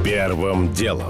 Первым делом.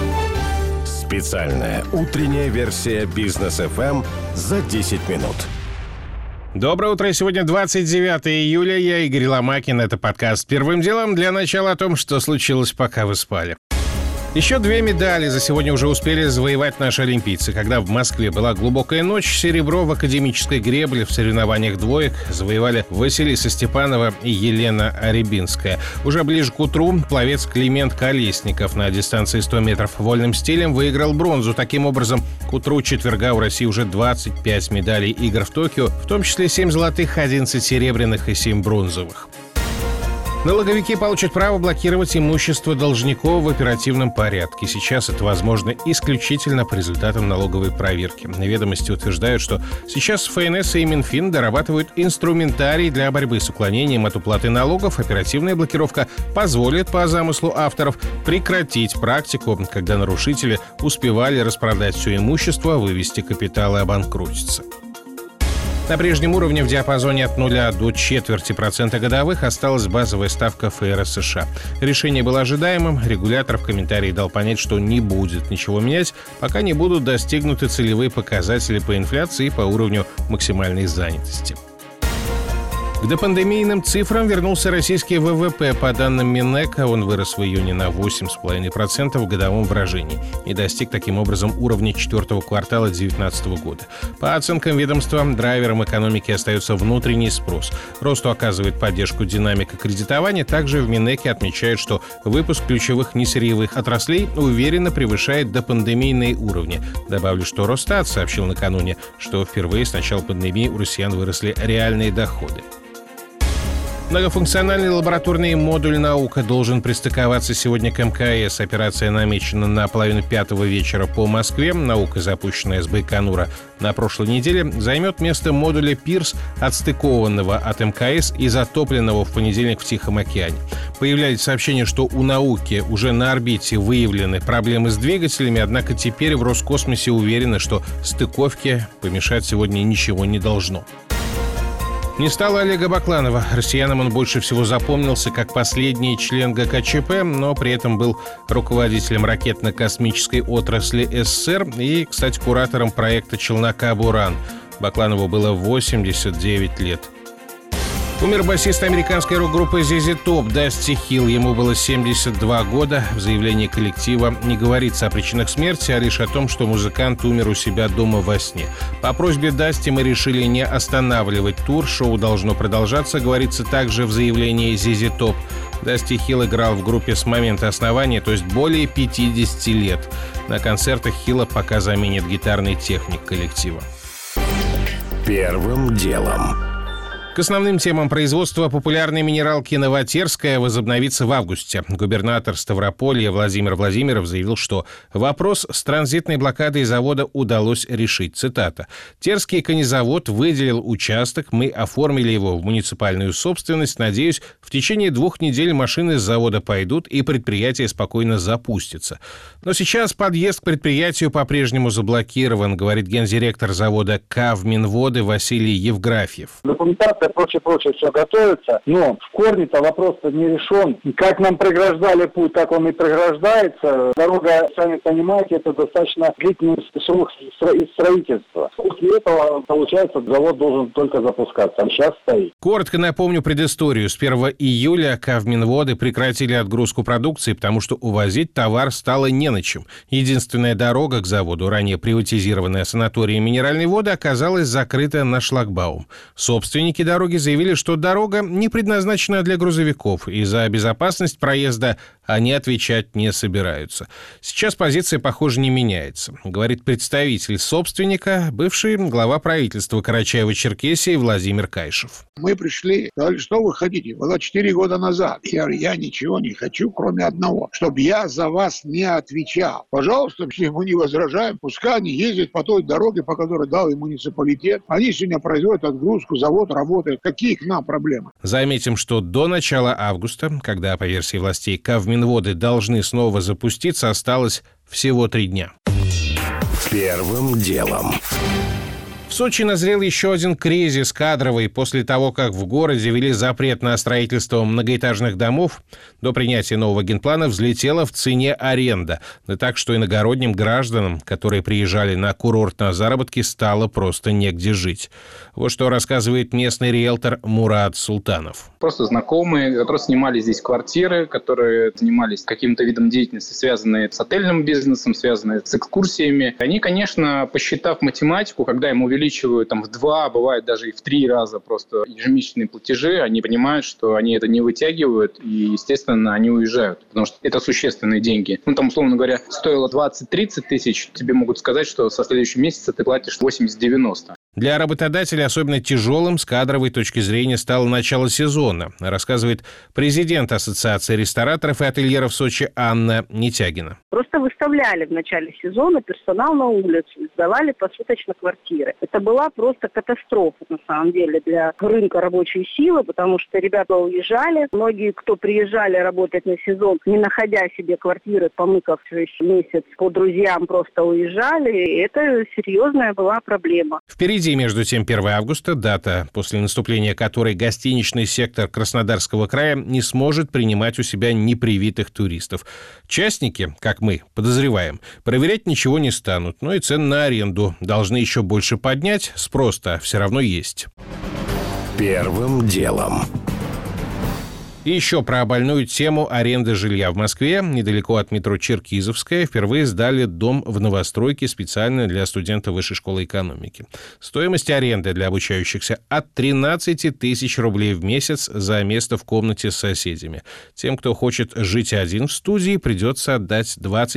Специальная утренняя версия Бизнес FM за 10 минут. Доброе утро. Сегодня 29 июля. Я Игорь Ломакин. Это подкаст «Первым делом». Для начала о том, что случилось, пока вы спали. Еще 2 медали за сегодня уже успели завоевать наши олимпийцы. Когда в Москве была глубокая ночь, серебро в академической гребле в соревнованиях двоек завоевали Василиса Степанова и Елена Рябинская. Уже ближе к утру пловец Климент Колесников на дистанции 100 метров вольным стилем выиграл бронзу. Таким образом, к утру четверга у России уже 25 медалей игр в Токио, в том числе 7 золотых, 11 серебряных и 7 бронзовых. Налоговики получат право блокировать имущество должников в оперативном порядке. Сейчас это возможно исключительно по результатам налоговой проверки. Ведомости утверждают, что сейчас ФНС и Минфин дорабатывают инструментарий для борьбы с уклонением от уплаты налогов. Оперативная блокировка позволит, по замыслу авторов, прекратить практику, когда нарушители успевали распродать все имущество, вывести капитал и обанкротиться. На прежнем уровне в диапазоне от 0 до 0,25% годовых осталась базовая ставка ФРС США. Решение было ожидаемым. Регулятор в комментарии дал понять, что не будет ничего менять, пока не будут достигнуты целевые показатели по инфляции и по уровню максимальной занятости. К допандемийным цифрам вернулся российский ВВП. По данным Минэка, он вырос в июне на 8,5% в годовом выражении и достиг таким образом уровня 4-го квартала 2019 года. По оценкам ведомства, драйвером экономики остается внутренний спрос. Росту оказывает поддержку динамика кредитования. Также в Минэке отмечают, что выпуск ключевых несырьевых отраслей уверенно превышает допандемийные уровни. Добавлю, что Росстат сообщил накануне, что впервые с начала пандемии у россиян выросли реальные доходы. Многофункциональный лабораторный модуль «Наука» должен пристыковаться сегодня к МКС. Операция намечена на 4:30 вечера по Москве. «Наука», запущенная с Байконура на прошлой неделе, займет место модуля «Пирс», отстыкованного от МКС и затопленного в понедельник в Тихом океане. Появлялись сообщения, что у «Науки» уже на орбите выявлены проблемы с двигателями, однако теперь в Роскосмосе уверены, что стыковке помешать сегодня ничего не должно. Не стало Олега Бакланова. Россиянам он больше всего запомнился как последний член ГКЧП, но при этом был руководителем ракетно-космической отрасли СССР и, кстати, куратором проекта челнока «Буран». Бакланову было 89 лет. Умер басист американской рок-группы ZZ Top Дасти Хилл. Ему было 72 года. В заявлении коллектива не говорится о причинах смерти, а лишь о том, что музыкант умер у себя дома во сне. По просьбе Дасти мы решили не останавливать тур. Шоу должно продолжаться, говорится также в заявлении ZZ Top. Дасти Хилл играл в группе с момента основания, то есть более 50 лет. На концертах Хилла пока заменит гитарный техник коллектива. Первым делом. К основным темам: производства популярной минералки «Новотерская» возобновится в августе. Губернатор Ставрополья Владимир Владимиров заявил, что вопрос с транзитной блокадой завода удалось решить. Цитата. «Терский конезавод выделил участок, мы оформили его в муниципальную собственность. Надеюсь, в течение 2 недель машины с завода пойдут и предприятие спокойно запустится. Но сейчас подъезд к предприятию по-прежнему заблокирован», говорит гендиректор завода «Кавминводы» Василий Евграфьев. Документация, прочее, все готовится, но в корне-то вопрос-то не решен. Как нам преграждали путь, так он и преграждается. Дорога, сами понимаете, это достаточно длительный срок строительства. После этого, получается, завод должен только запускаться, а сейчас стоит. Коротко напомню предысторию. С 1 июля Кавминводы прекратили отгрузку продукции, потому что увозить товар стало не на чем. Единственная дорога к заводу, ранее приватизированная санаторием «Минеральные воды», оказалась закрыта на шлагбаум. Собственники дороги заявили, что дорога не предназначена для грузовиков, и за безопасность проезда они отвечать не собираются. Сейчас позиция, похоже, не меняется, говорит представитель собственника, бывший глава правительства Карачаево-Черкесии Владимир Кайшев. Мы пришли, сказали, что вы хотите? Было 4 года назад. Я говорю, я ничего не хочу, кроме одного, чтобы я за вас не отвечал. Пожалуйста, мы не возражаем, пускай они ездят по той дороге, по которой дал им муниципалитет. Они сегодня производят отгрузку, завод работает. Какие к нам проблемы? Заметим, что до начала августа, когда, по версии властей, Кавминводы должны снова запуститься, осталось всего 3 дня. Первым делом. В Сочи назрел еще один кризис кадровый. После того, как в городе ввели запрет на строительство многоэтажных домов, до принятия нового генплана взлетела в цене аренда. Да так, что иногородним гражданам, которые приезжали на курорт на заработки, стало просто негде жить. Вот что рассказывает местный риэлтор Мурат Султанов. Просто знакомые, которые снимали здесь квартиры, которые занимались каким-то видом деятельности, связанные с отельным бизнесом, связанные с экскурсиями. Они, конечно, посчитав математику, когда им увеличивают в 2, бывает даже и в 3 раза просто ежемесячные платежи, они понимают, что они это не вытягивают, и, естественно, они уезжают, потому что это существенные деньги. Условно говоря, стоило 20-30 тысяч, тебе могут сказать, что со следующего месяца ты платишь 80-90. Для работодателя особенно тяжелым с кадровой точки зрения стало начало сезона, рассказывает президент Ассоциации рестораторов и ательеров Сочи Анна Нетягина. Просто выставляли в начале сезона персонал на улицу, сдавали посуточно квартиры. Это была просто катастрофа, на самом деле, для рынка рабочей силы, потому что ребята уезжали. Многие, кто приезжали работать на сезон, не находя себе квартиры, помыкав весь месяц по друзьям, просто уезжали. И это серьезная была проблема. Впереди, между тем, 1 августа, дата, после наступления которой гостиничный сектор Краснодарского края не сможет принимать у себя непривитых туристов. Частники, как мы подозреваем, проверять ничего не станут, но и цены на аренду должны еще больше поднять, спрос-то все равно есть. Первым делом. И еще про больную тему аренды жилья в Москве. Недалеко от метро Черкизовская впервые сдали дом в новостройке специально для студентов Высшей школы экономики. Стоимость аренды для обучающихся от 13 тысяч рублей в месяц за место в комнате с соседями. Тем, кто хочет жить один в студии, придется отдать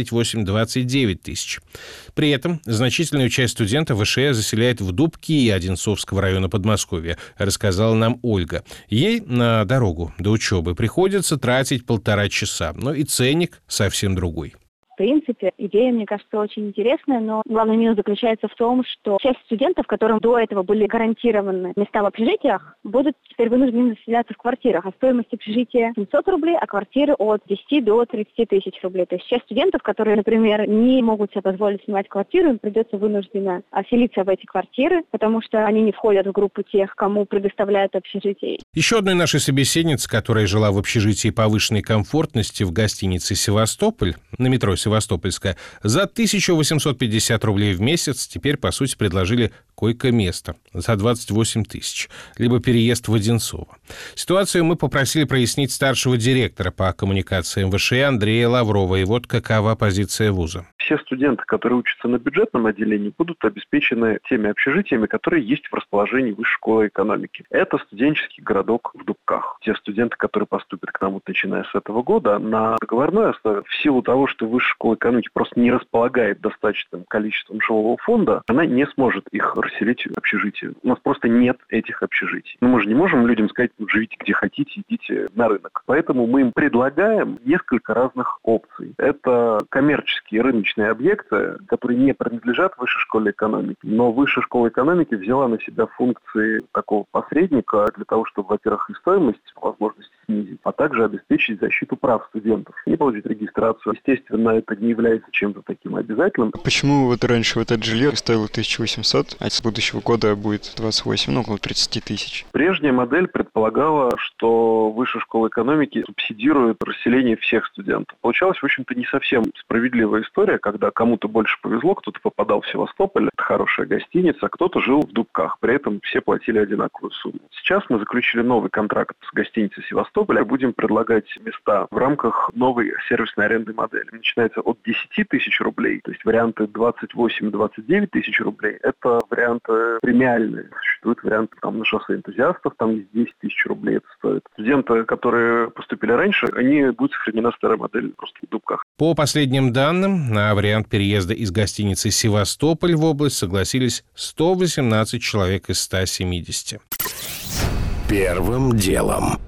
28-29 тысяч. При этом значительную часть студентов ВШЭ заселяет в Дубки и Одинцовского района Подмосковья, рассказала нам Ольга. Ей на дорогу до учебы приходится тратить 1,5 часа, но и ценник совсем другой. В принципе, идея, мне кажется, очень интересная, но главный минус заключается в том, что часть студентов, которым до этого были гарантированы места в общежитиях, будут теперь вынуждены заселяться в квартирах. А стоимость общежития 700 рублей, а квартиры от 10 до 30 тысяч рублей. То есть часть студентов, которые, например, не могут себе позволить снимать квартиру, им придется вынужденно оселиться в эти квартиры, потому что они не входят в группу тех, кому предоставляют общежитие. Еще одной нашей собеседницы, которая жила в общежитии повышенной комфортности в гостинице «Севастополь» на метро Севастопольская, за 1850 рублей в месяц теперь, по сути, предложили койко-место за 28 тысяч, либо переезд в Одинцово. Ситуацию мы попросили прояснить старшего директора по коммуникациям ВШЭ Андрея Лаврова. И вот какова позиция вуза. Все студенты, которые учатся на бюджетном отделении, будут обеспечены теми общежитиями, которые есть в расположении Высшей школы экономики. Это студенческий городок в Дубках. Те студенты, которые поступят к нам, начиная с этого года, на договорной основе, в силу того, что Высшая школа экономики просто не располагает достаточным количеством жилого фонда, она не сможет их расселить в общежитие. У нас просто нет этих общежитий. Но мы же не можем людям сказать, живите где хотите, идите на рынок. Поэтому мы им предлагаем несколько разных опций. Это коммерческие рыночные объекты, которые не принадлежат Высшей школе экономики. Но Высшая школа экономики взяла на себя функции такого посредника для того, чтобы, во-первых, и стоимость возможности снизить, а также обеспечить защиту прав студентов. Они получат регистрацию. Естественно, это не является чем-то таким обязательным. Почему вот раньше вот это жилье стоило 1800, а с будущего года будет 28, около 30 тысяч? Прежняя модель предполагала, что Высшая школа экономики субсидирует расселение всех студентов. Получалась, в общем-то, не совсем справедливая история, когда кому-то больше повезло, кто-то попадал в Севастополь, это хорошая гостиница, а кто-то жил в Дубках, при этом все платили одинаковую сумму. Сейчас мы заключили новый контракт с гостиницей Севастополь, и будем предлагать места в рамках новой сервисной арендной модели. Начинается от 10 тысяч рублей, то есть варианты 28-29 тысяч рублей, это варианты премиальные. Существуют варианты на шоссе энтузиастов, там есть 10 тысяч рублей это стоит. Студенты, которые поступили раньше, они будет сохранена старая модель просто в Дубках. По последним данным, на вариант переезда из гостиницы «Севастополь» в область согласились 118 человек из 170. Первым делом.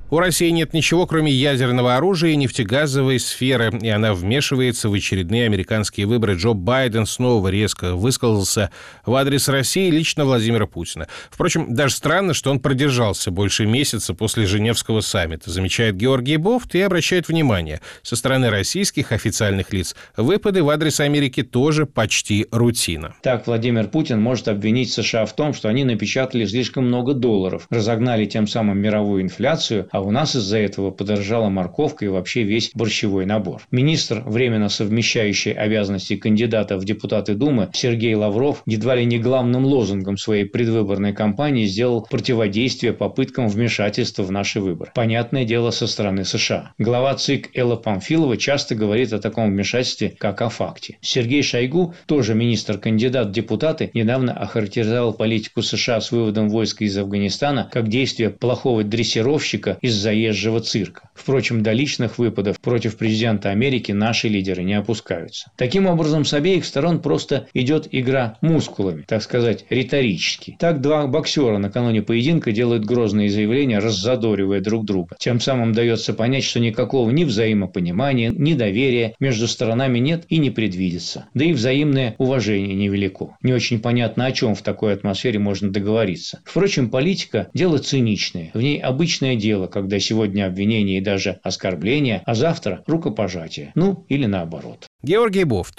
У России нет ничего, кроме ядерного оружия и нефтегазовой сферы, и она вмешивается в очередные американские выборы. Джо Байден снова резко высказался в адрес России лично Владимира Путина. Впрочем, даже странно, что он продержался больше месяца после Женевского саммита, замечает Георгий Бофт и обращает внимание. Со стороны российских официальных лиц выпады в адрес Америки тоже почти рутина. Так Владимир Путин может обвинить США в том, что они напечатали слишком много долларов, разогнали тем самым мировую инфляцию, а у нас из-за этого подорожала морковка и вообще весь борщевой набор. Министр, временно совмещающий обязанности кандидата в депутаты Думы, Сергей Лавров, едва ли не главным лозунгом своей предвыборной кампании сделал противодействие попыткам вмешательства в наши выборы. Понятное дело, со стороны США. Глава ЦИК Элла Памфилова часто говорит о таком вмешательстве, как о факте. Сергей Шойгу, тоже министр-кандидат в депутаты, недавно охарактеризовал политику США с выводом войск из Афганистана как действие плохого дрессировщика из заезжего цирка. Впрочем, до личных выпадов против президента Америки наши лидеры не опускаются. Таким образом, с обеих сторон просто идет игра мускулами, так сказать, риторически. Так два боксера накануне поединка делают грозные заявления, раззадоривая друг друга. Тем самым дается понять, что никакого ни взаимопонимания, ни доверия между сторонами нет и не предвидится. Да и взаимное уважение невелико. Не очень понятно, о чем в такой атмосфере можно договориться. Впрочем, политика – дело циничное. В ней обычное дело, когда сегодня обвинение и даже оскорбление, а завтра рукопожатие. Ну, или наоборот. Георгий Бофт.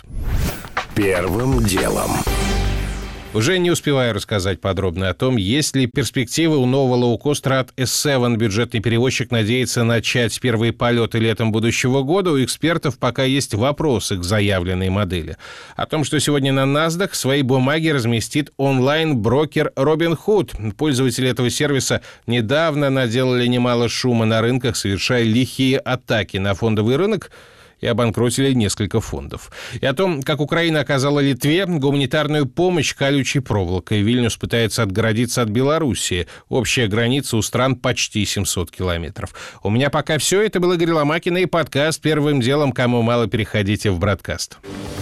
Первым делом. Уже не успеваю рассказать подробно о том, есть ли перспективы у нового лоукостера от S7. Бюджетный перевозчик надеется начать первые полеты летом будущего года. У экспертов пока есть вопросы к заявленной модели. О том, что сегодня на NASDAQ свои бумаги разместит онлайн-брокер Robinhood. Пользователи этого сервиса недавно наделали немало шума на рынках, совершая лихие атаки на фондовый рынок, и обанкротили несколько фондов. И о том, как Украина оказала Литве гуманитарную помощь колючей проволокой. Вильнюс пытается отгородиться от Белоруссии. Общая граница у стран почти 700 километров. У меня пока все. Это был Игорь Ломакин и подкаст «Первым делом». Кому мало, переходите в Бродкаст.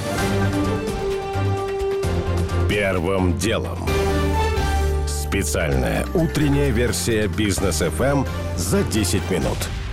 Первым делом. Специальная утренняя версия «Бизнес ФМ» за 10 минут.